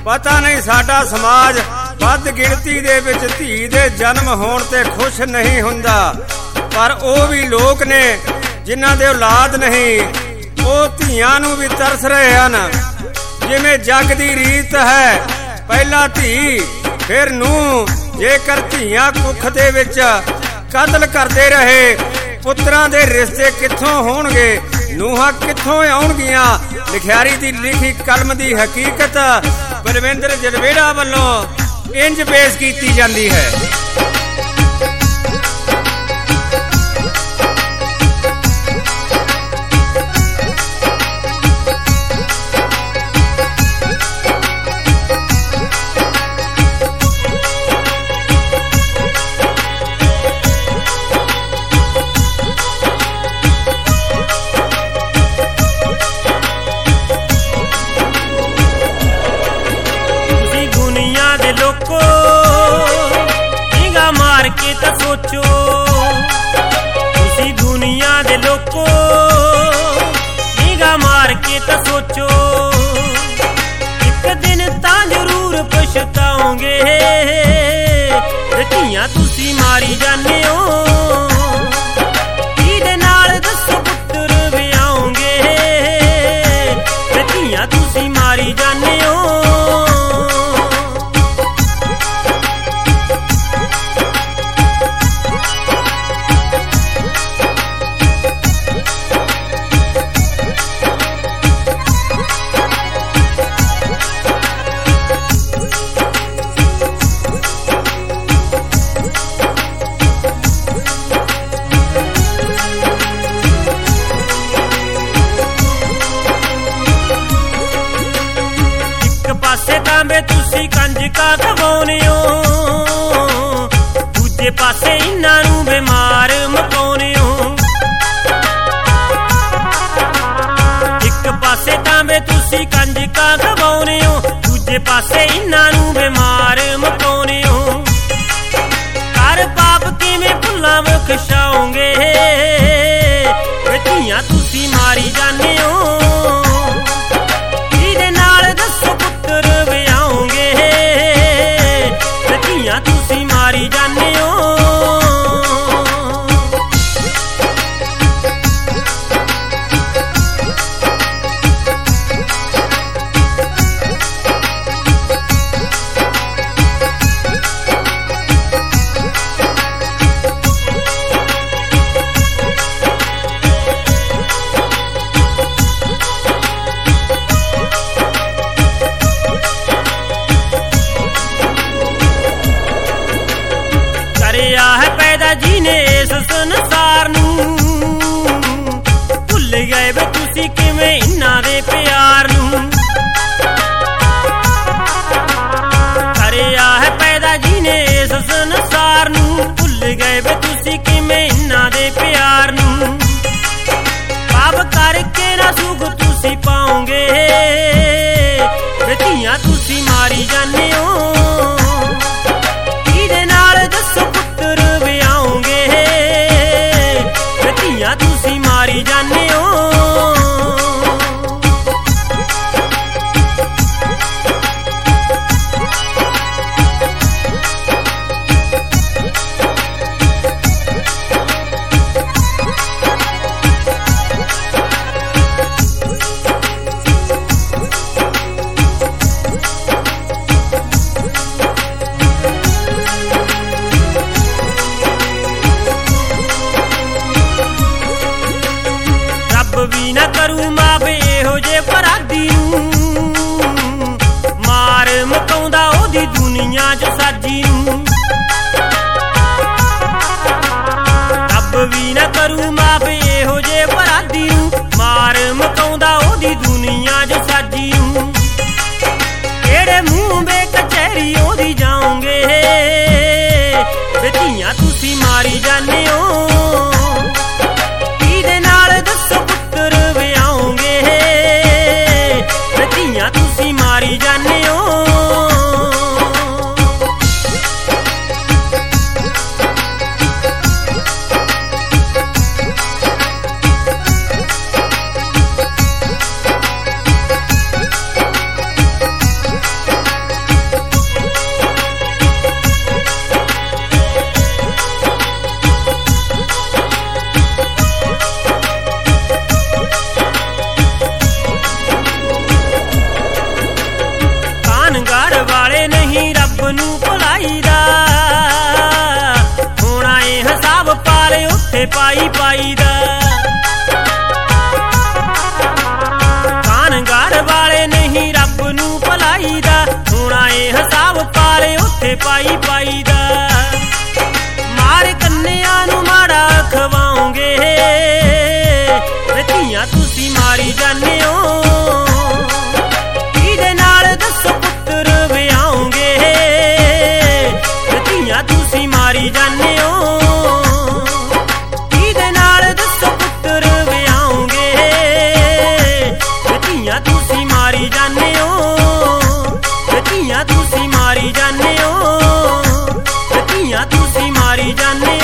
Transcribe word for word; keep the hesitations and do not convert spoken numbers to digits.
ਪਤਾ ਨਹੀਂ ਸਾਡਾ ਸਮਾਜ ਵੱਧ ਗਿਣਤੀ ਦੇ ਵਿੱਚ ਧੀ ਦੇ ਜਨਮ ਹੋਣ ਤੇ ਖੁਸ਼ ਨਹੀਂ ਹੁੰਦਾ, ਪਰ ਉਹ ਵੀ ਲੋਕ ਨੇ ਜਿਨ੍ਹਾਂ ਦੇ ਔਲਾਦ ਨਹੀਂ, ਉਹ ਧੀਆਂ ਨੂੰ ਵੀ ਤਰਸ ਰਹੇ ਹਨ। ਜਿਵੇਂ ਜੱਗ ਦੀ ਰੀਤ ਹੈ, ਪਹਿਲਾਂ ਧੀ ਫਿਰ ਨੂੰਹ। ਜੇਕਰ ਧੀਆਂ ਕੁੱਖ ਦੇ ਵਿੱਚ ਕਤਲ ਕਰਦੇ ਰਹੇ, ਪੁੱਤਰਾਂ ਦੇ ਰਿਸ਼ਤੇ ਕਿੱਥੋਂ ਹੋਣਗੇ, ਨੂੰਹਾਂ ਕਿੱਥੋਂ ਆਉਣਗੀਆਂ। ਲਿਖਿਆਰੀ ਦੀ ਲਿਖੀ ਕਲਮ ਦੀ ਹਕੀਕਤ ਬਲਵਿੰਦਰ ਜਲਵੇੜਾ ਵੱਲੋਂ ਇੰਜ ਪੇਸ਼ ਕੀਤੀ ਜਾਂਦੀ ਹੈ। लोको निगा मार के तो सोचो, उसी दुनिया दे लोको निगा मार के तो सोचो, एक दिन तां जरूर पछताओगे। धीआं तुसी मारी जाने हो, किहदे नाल दसो पुत्तर विआओगे। धीआं तुसी मारी जाने हो। तांबे तुसी कंजका खवाउने हो, दूजे पासे इन्हां नूं बीमार मकाउने हो। एक पासे तांबे तुसी कंजका खवाउने हो, दूजे पासे इन्हां नूं बीमार मकाउने हो। कर पाप किवें भुल्लां बख्शाओगे, धीआं तुसी मारी जाने हो। तुसी मारी जाने हो। है पैदा जी ने इस संसार नूं, भुल गए वे तुसी किवें इन्हां दे प्यार नूं। करिया है पैदा जी ने इस संसार नूं, भुल गए वे तुसी किवें इन्हां दे प्यार नूं। पाप करके ना सुख तुसी पाओगे, धीआं तुसी मारी जाने हो। किहदे नाल दसो पुत्तर विआओगे, धीआं तुसी मारी जाने हो। भी ना करूं मावे इहो जे पराधी नूं, मार मकाउंदा ओदी दुनिया च साजी नूं। रब भी ना करूं मावे इहो जे पराधी नूं, मार मकाउंदा ओदी दुनिया च साजी नूं। केड़े मूंह बे कचहरी ओदी जाओगे, धीआं तुसी मारी जाने हो। किहदे नाल दसो विआओगे, धीआं तुसी मारी जाने हो। ਉੱਥੇ ਪਾਈ ਪਾਈ ਦਾ। ਕਾਨਗੜ ਵਾਲੇ ਨਹੀਂ ਰੱਬ ਨੂੰ ਭਲਾਈ ਦਾ, ਹੋਣਾ ਏ ਹਿਸਾਬ ਪਾਲੇ ਉੱਥੇ ਪਾਈ ਪਾਈ ਦਾ। ਮਾਰ ਕੰਨਿਆਂ ਨੂੰ ਮਾੜਾ ਖਵਾਉਂਗੇ, ਧੀਆਂ ਤੁਸੀਂ ਮਾਰੀ ਜਾਂਦੇ ਹੋ। ਕਿਹਦੇ ਨਾਲ ਦੱਸੋ ਪੁੱਤਰ ਵਿਆਉਂਗੇ, ਧੀਆਂ ਤੁਸੀਂ ਮਾਰੀ ਜਾਂਦੇ ਹੋ। ਕਿਹਦੇ ਨਾਲ ਦੱਸੋ ਪੁੱਤਰ ਵਿਆਉਂਗੇ, ਧੀਆਂ ਤੁਸੀਂ ਮਾਰੀ ਜਾਂਦੇ ਹੋ। ਧੀਆਂ ਤੁਸੀਂ ਮਾਰੀ ਜਾਂਦੇ ਹੋ, ਧੀਆਂ ਤੁਸੀਂ ਮਾਰੀ ਜਾਂਦੇ